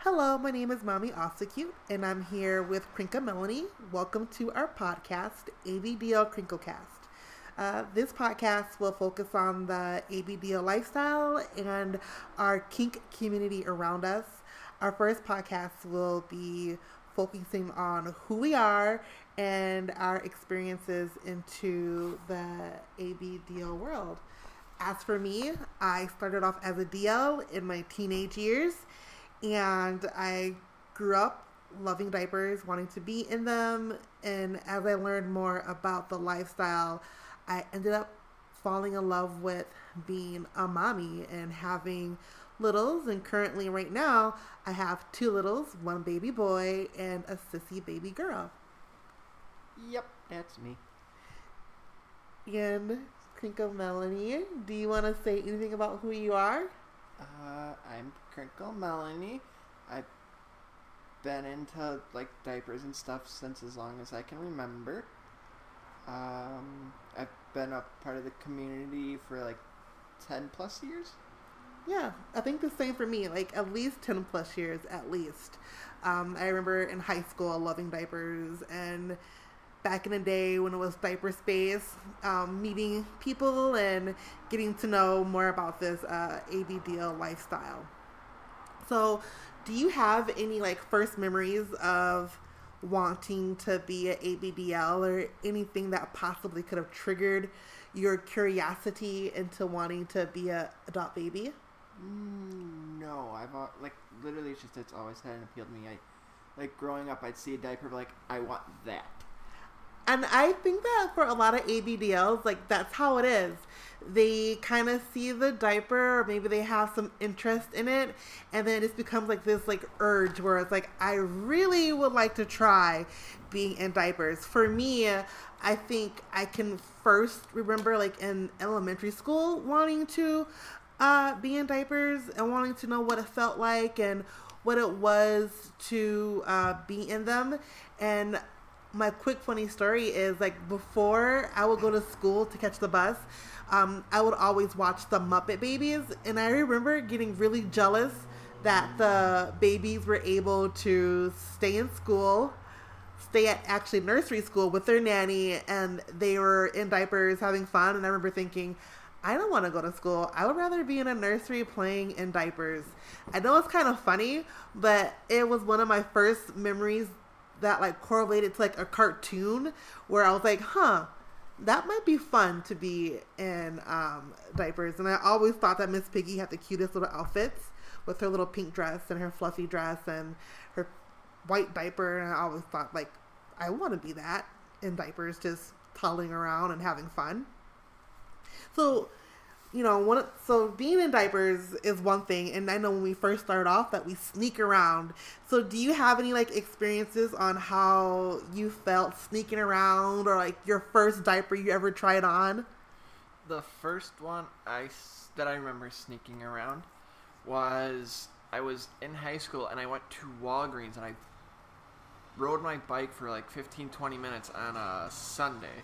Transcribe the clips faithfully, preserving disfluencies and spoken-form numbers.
Hello, my name is Mommy Osacute, and I'm here with Krinka Melanie. Welcome to our podcast, A B D L Crinklecast. Uh, this podcast will focus on the A B D L lifestyle and our kink community around us. Our first podcast will be focusing on who we are and our experiences into the A B D L world. As for me, I started off as a D L in my teenage years. And I grew up loving diapers, wanting to be in them. And as I learned more about the lifestyle, I ended up falling in love with being a mommy and having littles. And currently right now, I have two littles, one baby boy and a sissy baby girl. Yep, that's me. And Crinkle Melanie, do you want to say anything about who you are? Uh, I'm Crinkle Melanie. I've been into, like, diapers and stuff since as long as I can remember. Um, I've been a part of the community for, like, ten plus years. Yeah, I think the same for me, like, at least ten plus years, at least. Um, I remember in high school loving diapers, and back in the day when it was diaper space, um, meeting people and getting to know more about this uh, A B D L lifestyle. So, do you have any like first memories of wanting to be an A B D L or anything that possibly could have triggered your curiosity into wanting to be a adult baby? Mm, no, I've al- like literally it's just it's always had an appeal to me. I like growing up, I'd see a diaper like I want that. And I think that for a lot of A B D Ls, like, that's how it is. They kind of see the diaper, or maybe they have some interest in it, and then it just becomes, like, this, like, urge where it's like, I really would like to try being in diapers. For me, I think I can first remember, like, in elementary school wanting to uh, be in diapers and wanting to know what it felt like and what it was to uh, be in them. And my quick funny story is, like, before I would go to school to catch the bus, um, I would always watch the Muppet Babies, and I remember getting really jealous that the babies were able to stay in school, stay at actually nursery school with their nanny, and they were in diapers having fun. And I remember thinking, I don't want to go to school. I would rather be in a nursery playing in diapers. I know it's kind of funny, but it was one of my first memories that like correlated to like a cartoon where I was like, huh, that might be fun to be in um, diapers. And I always thought that Miss Piggy had the cutest little outfits with her little pink dress and her fluffy dress and her white diaper. And I always thought, like, I want to be that in diapers, just toddling around and having fun. So, you know, one, so being in diapers is one thing, and I know when we first started off that we sneak around. So do you have any, like, experiences on how you felt sneaking around, or, like, your first diaper you ever tried on? The first one I, s- that I remember sneaking around was I was in high school, and I went to Walgreens, and I rode my bike for, like, fifteen, twenty minutes on a Sunday.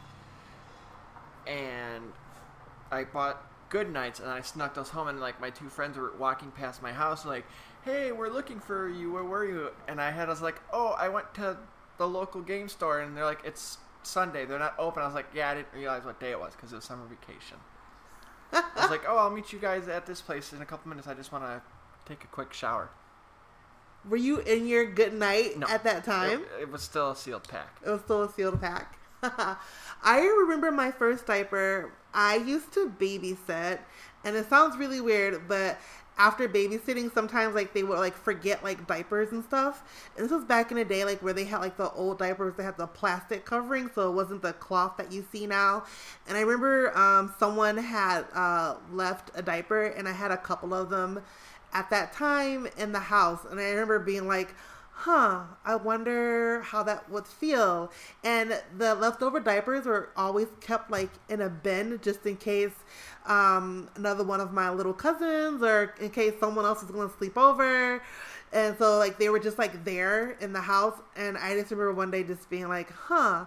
And I bought Good Nights, and I snuck those home, and like my two friends were walking past my house, like, hey, we're looking for you, where were you? And I had, I was like, oh, I went to the local game store, and they're like, it's Sunday, they're not open. I was like, yeah, I didn't realize what day it was, because it was summer vacation. I was like, oh, I'll meet you guys at this place in a couple minutes, I just want to take a quick shower. Were you in your Good Night No, at that time? It, it was still a sealed pack. It was still a sealed pack. I remember my first diaper. I used to babysit, and it sounds really weird, but after babysitting, sometimes like they would like forget like diapers and stuff. And this was back in the day, like where they had like the old diapers that had the plastic covering, so it wasn't the cloth that you see now. And I remember um, someone had uh, left a diaper, and I had a couple of them at that time in the house, and I remember being like, huh, I wonder how that would feel. And the leftover diapers were always kept like in a bin just in case um, another one of my little cousins or in case someone else was going to sleep over. And so like they were just like there in the house. And I just remember one day just being like, huh,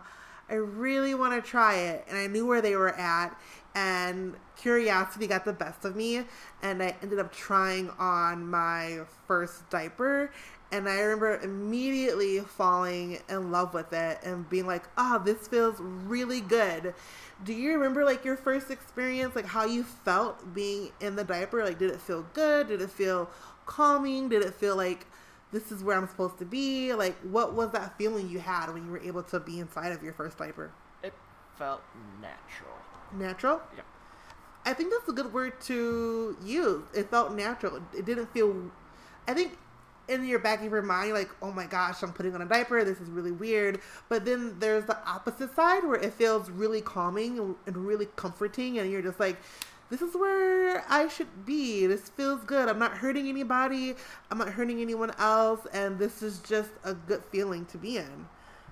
I really want to try it. And I knew where they were at, and curiosity got the best of me, and I ended up trying on my first diaper. And I remember immediately falling in love with it and being like, oh, this feels really good. Do you remember like your first experience, like how you felt being in the diaper? Like, did it feel good? Did it feel calming? Did it feel like this is where I'm supposed to be? Like, what was that feeling you had when you were able to be inside of your first diaper? It felt natural. Natural? Yeah. I think that's a good word to use. It felt natural. It didn't feel, I think in your back of your mind, you're like, oh my gosh, I'm putting on a diaper. This is really weird. But then there's the opposite side where it feels really calming and really comforting. And you're just like, this is where I should be. This feels good. I'm not hurting anybody. I'm not hurting anyone else. And this is just a good feeling to be in.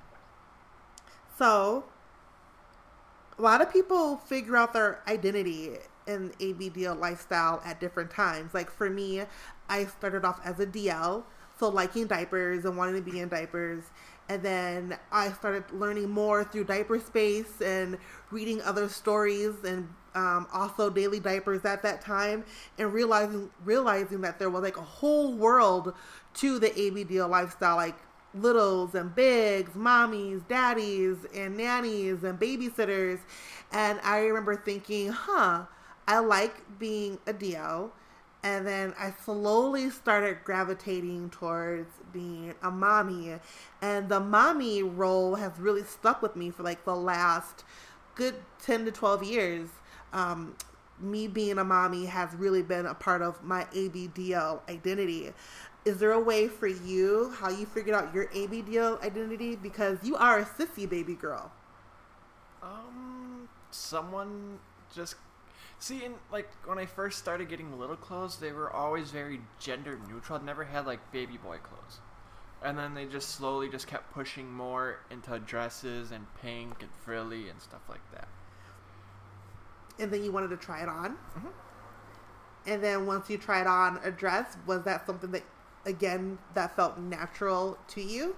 So a lot of people figure out their identity in A B D L lifestyle at different times. Like for me, I started off as a D L, so liking diapers and wanting to be in diapers. And then I started learning more through Diaper Space and reading other stories and um, also daily diapers at that time, and realizing realizing that there was like a whole world to the A B D L lifestyle, like littles and bigs, mommies, daddies, and nannies and babysitters. And I remember thinking, huh, I like being a D L. And then I slowly started gravitating towards being a mommy. And the mommy role has really stuck with me for like the last good ten to twelve years. Um, me being a mommy has really been a part of my A B D L identity. Is there a way for you, how you figured out your A B D L identity? Because you are a sissy baby girl. Um, someone just... See, in, like, when I first started getting little clothes, they were always very gender neutral. I'd never had, like, baby boy clothes. And then they just slowly just kept pushing more into dresses and pink and frilly and stuff like that. And then you wanted to try it on? Mm-hmm. And then once you tried on a dress, was that something that, again, that felt natural to you?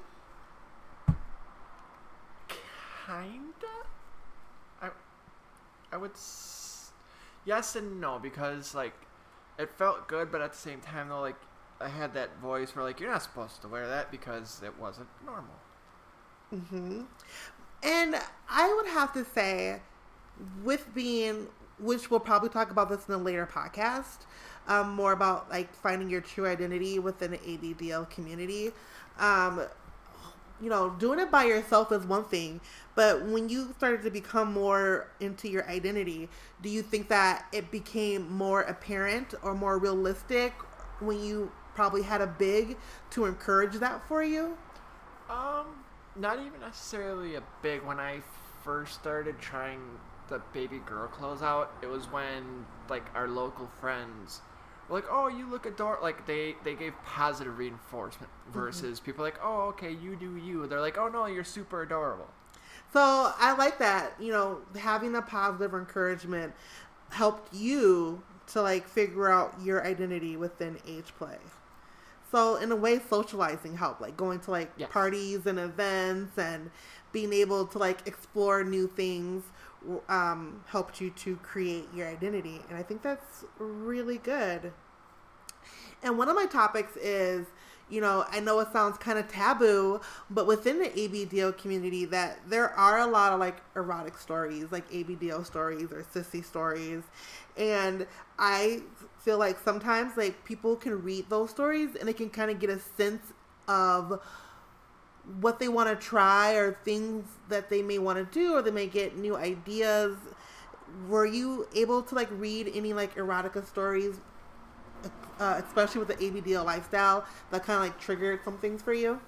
Kinda? I, I would say... Yes and no, because, like, it felt good, but at the same time, though, like, I had that voice where, like, you're not supposed to wear that because it wasn't normal. Mm-hmm. And I would have to say, with being, which we'll probably talk about this in a later podcast, um, more about, like, finding your true identity within the A B D L community. Um, you know, doing it by yourself is one thing, but when you started to become more into your identity, do you think that it became more apparent or more realistic when you probably had a big to encourage that for you? Um, not even necessarily a big. When I first started trying the baby girl clothes out, it was when, like, our local friends were like, oh, you look adorable. Like, they, they gave positive reinforcement versus mm-hmm. people like, oh, okay, you do you. They're like, oh, no, you're super adorable. So I like that, you know, having a positive encouragement helped you to, like, figure out your identity within age play. So in a way, socializing helped, like going to, like, yes. parties and events and being able to, like, explore new things um, helped you to create your identity. And I think that's really good. And one of my topics is, you know, I know it sounds kind of taboo, but within the A B D L community, that there are a lot of, like, erotic stories, like A B D L stories or sissy stories. And I feel like sometimes, like, people can read those stories and they can kind of get a sense of what they want to try or things that they may want to do, or they may get new ideas. Were you able to, like, read any, like, erotica stories, Uh, especially with the A B D L lifestyle, that kind of, like, triggered some things for you?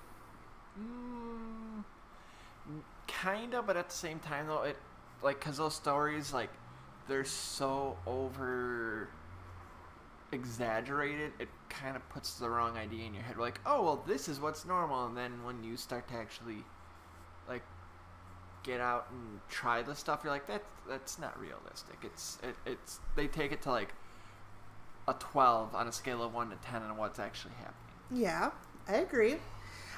Mm, kind of, but at the same time, though, it, like, because those stories, like, they're so over exaggerated, it kind of puts the wrong idea in your head. We're like, oh, well, this is what's normal. And then when you start to actually, like, get out and try the stuff, you're like, that's, that's not realistic. It's, it, it's, they take it to, like, a twelve on a scale of one to ten on what's actually happening. Yeah, I agree.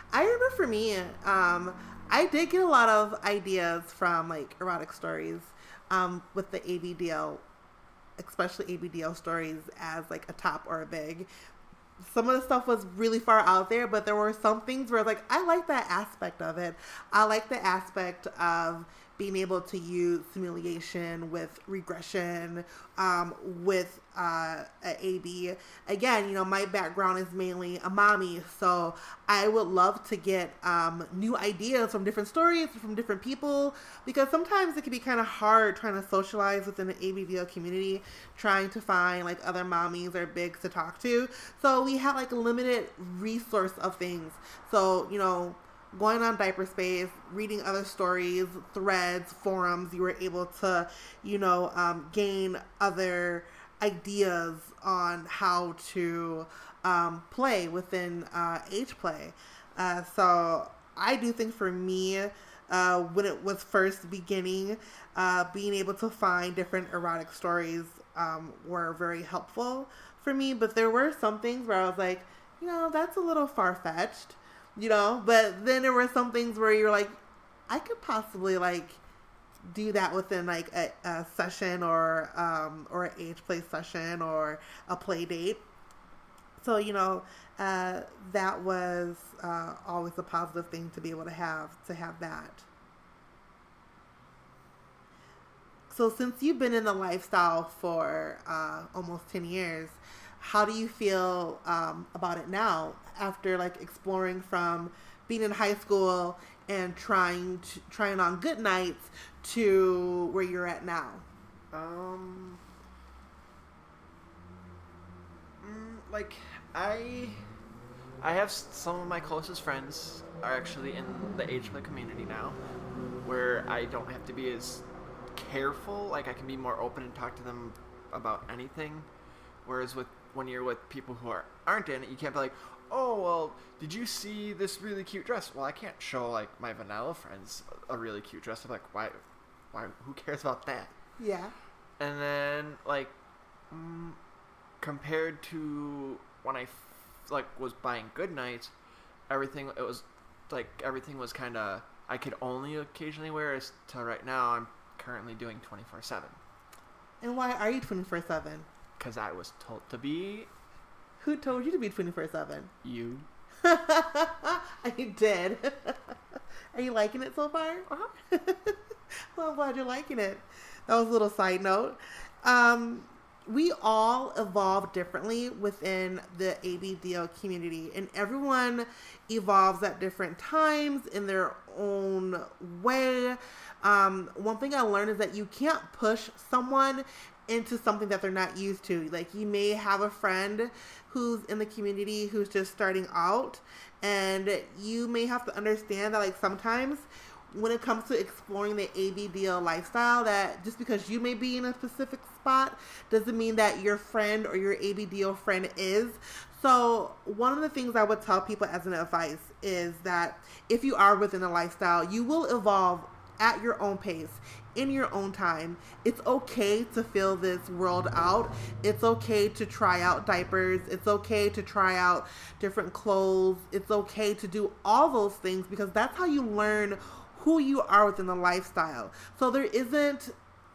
I remember for me, um, I did get a lot of ideas from like erotic stories um, with the A B D L, especially A B D L stories as like a top or a big. Some of the stuff was really far out there, but there were some things where like, I like that aspect of it. I like the aspect of being able to use simulation with regression, um, with uh, A B. Again, you know, my background is mainly a mommy, so I would love to get um, new ideas from different stories, from different people, because sometimes it can be kind of hard trying to socialize within the A B D L community, trying to find like other mommies or bigs to talk to. So we had like a limited resource of things. So, you know, going on Diaper Space, reading other stories, threads, forums, you were able to, you know, um, gain other ideas on how to um, play within uh, age play. Uh, so I do think for me, uh, when it was first beginning, uh, being able to find different erotic stories um, were very helpful for me. But there were some things where I was like, you know, that's a little far-fetched. You know, but then there were some things where you're like, I could possibly like do that within like a, a session or um, or an age play session or a play date. So, you know, uh, that was uh, always a positive thing to be able to have, to have that. So since you've been in the lifestyle for uh, almost ten years, how do you feel um, about it now after like exploring from being in high school and trying to, trying on good nights to where you're at now? Um, mm, like I, I have s- some of my closest friends are actually in the age play community now, where I don't have to be as careful. Like I can be more open and talk to them about anything. Whereas with when you're with people who are, aren't in it, you can't be like, oh, well, did you see this really cute dress? Well, I can't show, like, my vanilla friends a really cute dress. I'm like, why, why, who cares about that? Yeah. And then, like, mm, compared to when I, f- like, was buying good nights, everything, it was, like, everything was kind of, I could only occasionally wear, as to right now, I'm currently doing twenty-four seven. And why are you twenty-four seven? Because I was told to be. Who told you to be twenty-four seven? You. I did. Are you liking it so far? Uh-huh. Well, I'm glad you're liking it. That was a little side note. Um, we all evolve differently within the A B D L community, and everyone evolves at different times in their own way. Um, one thing I learned is that you can't push someone into something that they're not used to. Like, you may have a friend who's in the community who's just starting out, and you may have to understand that, like, sometimes when it comes to exploring the A B D L lifestyle, that just because you may be in a specific spot doesn't mean that your friend or your A B D L friend is. So one of the things I would tell people as an advice is that if you are within a lifestyle, you will evolve at your own pace, in your own time. It's okay to fill this world out. It's okay to try out diapers. It's okay to try out different clothes. It's okay to do all those things, because that's how you learn who you are within the lifestyle. So there isn't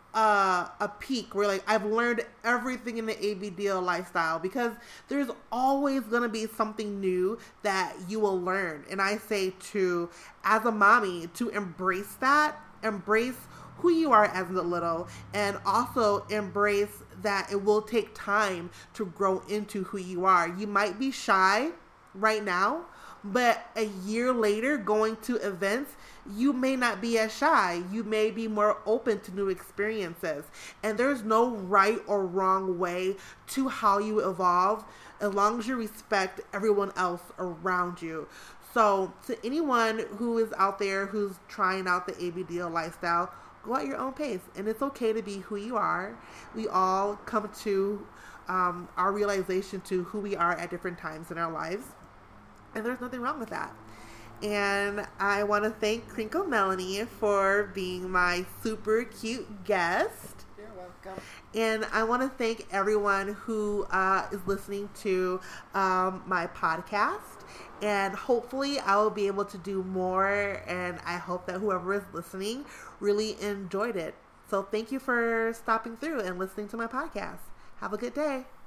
uh, a peak where, like, I've learned everything in the A B D L lifestyle, because there's always going to be something new that you will learn. And I say to, as a mommy, to embrace that, embrace who you are as a little, and also embrace that it will take time to grow into who you are. You might be shy right now, but a year later, going to events, you may not be as shy. You may be more open to new experiences. And there's no right or wrong way to how you evolve, as long as you respect everyone else around you. So to anyone who is out there who's trying out the A B D L lifestyle, go at your own pace. And it's okay to be who you are. We all come to um, our realization to who we are at different times in our lives. And there's nothing wrong with that. And I want to thank Crinkle Melanie for being my super cute guest. You're welcome. And I want to thank everyone who uh, is listening to um, my podcast. And hopefully I will be able to do more. And I hope that whoever is listening really enjoyed it. So thank you for stopping through and listening to my podcast. Have a good day.